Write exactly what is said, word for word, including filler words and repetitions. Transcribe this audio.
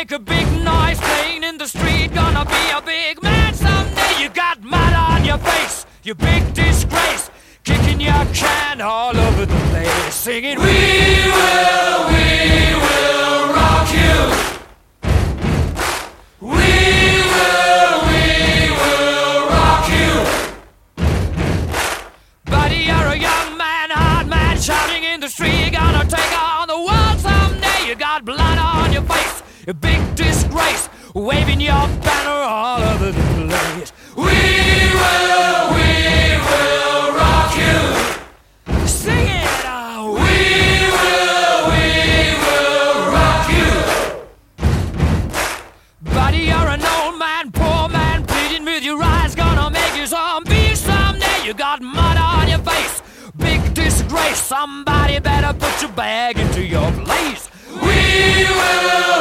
make a big noise playing in the street. Gonna be a big man someday. You got mud on your face, you big disgrace. Kicking your can all over the place, singing, we will, we will rock you. We will, we will rock you. Buddy, you're a young man, hard man, shouting in the street. You're gonna take on the world someday. You got blood on your face, a big disgrace, waving your banner all over the place. We will, we will rock you. Sing it out. We will, we will rock you. Buddy, you're an old man, poor man, pleading with your eyes. Gonna make you zombie someday. You got mud on your face, big disgrace. Somebody better put your bag into your place. We will.